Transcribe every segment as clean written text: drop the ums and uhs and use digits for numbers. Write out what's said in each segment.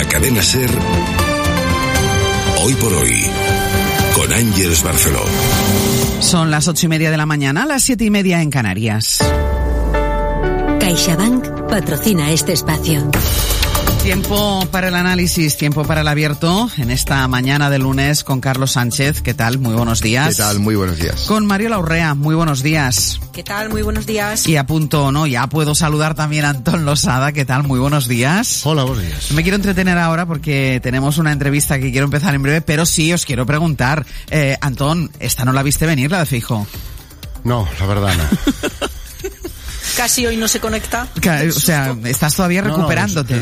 cadena SER, Hoy por Hoy, con Ángeles Barceló. Son las 8:30 de la mañana, las 7:30 en Canarias. CaixaBank patrocina este espacio. Tiempo para el análisis, tiempo para el abierto en esta mañana de lunes con Carlos Sánchez. ¿Qué tal? Muy buenos días. ¿Qué tal? Muy buenos días. Con Mariola Urrea. Muy buenos días. ¿Qué tal? Muy buenos días. Y a punto, ¿no? Ya puedo saludar también a Antón Losada. ¿Qué tal? Muy buenos días. Hola, buenos días. Me quiero entretener ahora porque tenemos una entrevista que quiero empezar en breve, pero sí os quiero preguntar. Antón, ¿esta no la viste venir, la de Feijóo? No, la verdad no. Casi hoy no se conecta. O sea, ¿estás todavía recuperándote?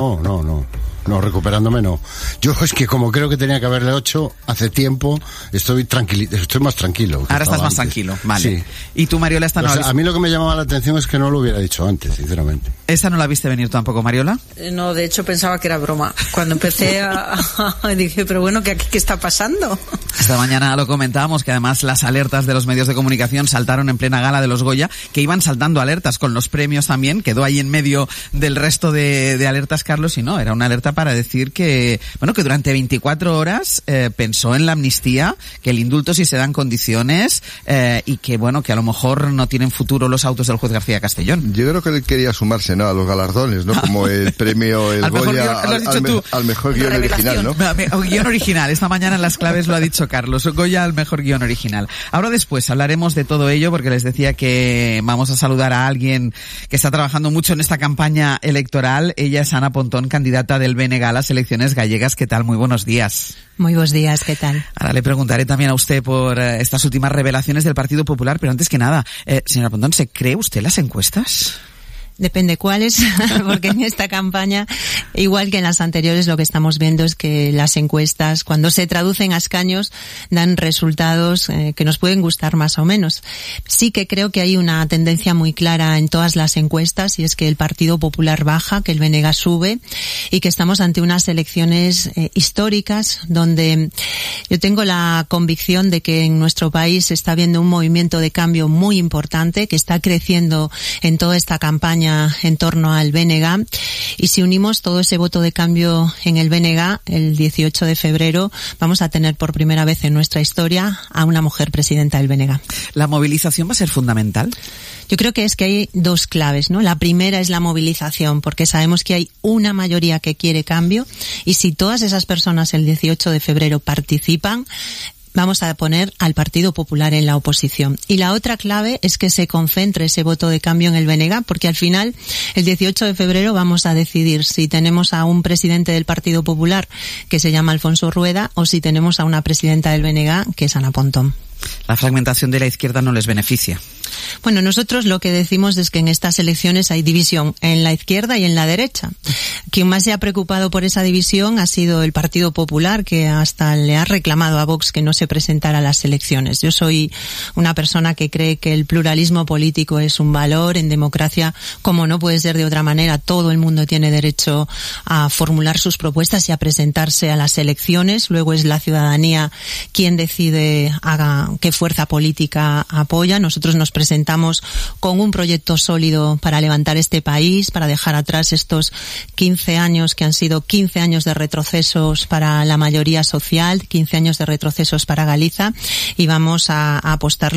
No, recuperándome no. Yo es que como creo que tenía que haberle 8 hace tiempo, estoy más tranquilo. Ahora estás más tranquilo, vale. Sí. ¿Y tú, Mariola, esta no la viste? A mí lo que me llamaba la atención es que no lo hubiera dicho antes, sinceramente. ¿Esta no la viste venir tampoco, Mariola? No, de hecho pensaba que era broma. Cuando empecé dije, pero bueno, ¿qué está pasando? Esta mañana lo comentábamos, que además las alertas de los medios de comunicación saltaron en plena gala de los Goya, que iban saltando alertas con los premios también, quedó ahí en medio del resto de alertas, Carlos, y no, era una alerta para decir que, bueno, que durante 24 horas pensó en la amnistía, que el indulto si se dan condiciones, y que, bueno, que a lo mejor no tienen futuro los autos del juez García Castellón. Yo creo que él quería sumarse, ¿no?, a los galardones, ¿no?, como el premio, el Goya, al mejor guión original, ¿no? Guión original, esta mañana en las claves lo ha dicho Carlos, Goya al mejor guión original. Ahora después hablaremos de todo ello, porque les decía que vamos a saludar a alguien que está trabajando mucho en esta campaña electoral. Ella es Ana Pontón, candidata del BNG a las elecciones gallegas. ¿Qué tal? Muy buenos días. Muy buenos días, ¿qué tal? Ahora le preguntaré también a usted por estas últimas revelaciones del Partido Popular, pero antes que nada, señora Pontón, ¿se cree usted las encuestas? Depende cuáles, porque en esta campaña, igual que en las anteriores, lo que estamos viendo es que las encuestas, cuando se traducen a escaños, dan resultados que nos pueden gustar más o menos. Sí que creo que hay una tendencia muy clara en todas las encuestas, y es que el Partido Popular baja, que el BNG sube, y que estamos ante unas elecciones históricas, donde yo tengo la convicción de que en nuestro país se está viendo un movimiento de cambio muy importante, que está creciendo en toda esta campaña en torno al BNG, y si unimos todo ese voto de cambio en el BNG, el 18 de febrero vamos a tener por primera vez en nuestra historia a una mujer presidenta del BNG. ¿La movilización va a ser fundamental? Yo creo que hay dos claves, ¿no? La primera es la movilización, porque sabemos que hay una mayoría que quiere cambio, y si todas esas personas el 18 de febrero participan, vamos a poner al Partido Popular en la oposición. Y la otra clave es que se concentre ese voto de cambio en el BNG, porque al final, el 18 de febrero vamos a decidir si tenemos a un presidente del Partido Popular que se llama Alfonso Rueda, o si tenemos a una presidenta del BNG que es Ana Pontón. La fragmentación de la izquierda no les beneficia. Bueno, nosotros lo que decimos es que en estas elecciones hay división en la izquierda y en la derecha. Quien más se ha preocupado por esa división ha sido el Partido Popular, que hasta le ha reclamado a Vox que no se presentara a las elecciones. Yo soy una persona que cree que el pluralismo político es un valor en democracia, como no puede ser de otra manera. Todo el mundo tiene derecho a formular sus propuestas y a presentarse a las elecciones. Luego es la ciudadanía quien decide qué fuerza política apoya. Nosotros nos presentamos con un proyecto sólido para levantar este país, para dejar atrás estos 15 años que han sido 15 años de retrocesos para la mayoría social, 15 años de retrocesos para Galiza, y vamos a apostar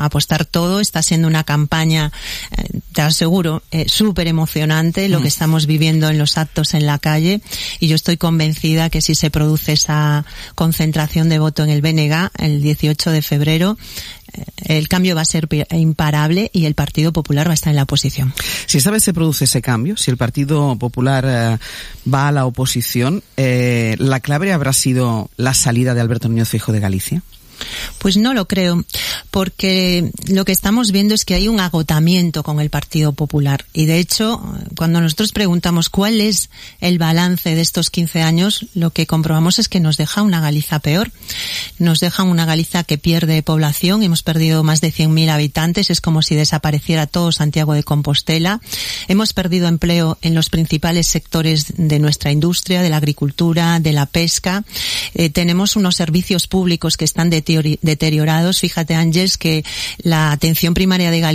todo. Está siendo una campaña, te aseguro, súper emocionante lo que estamos viviendo en los actos en la calle, y yo estoy convencida que si se produce esa concentración de voto en el BNG el 18 de febrero, el cambio va a ser imparable y el Partido Popular va a estar en la oposición. Si esta vez se produce ese cambio, si el Partido Popular va a la oposición, ¿la clave habrá sido la salida de Alberto Núñez Feijóo de Galicia? Pues no lo creo, porque lo que estamos viendo es que hay un agotamiento con el Partido Popular, y de hecho, cuando nosotros preguntamos cuál es el balance de estos 15 años, lo que comprobamos es que nos deja una Galiza peor. Nos deja una Galiza que pierde población, hemos perdido más de 100.000 habitantes, es como si desapareciera todo Santiago de Compostela. Hemos perdido empleo en los principales sectores de nuestra industria, de la agricultura, de la pesca. Tenemos unos servicios públicos que están deteriorados. Fíjate, Ángeles, que la atención primaria de Galicia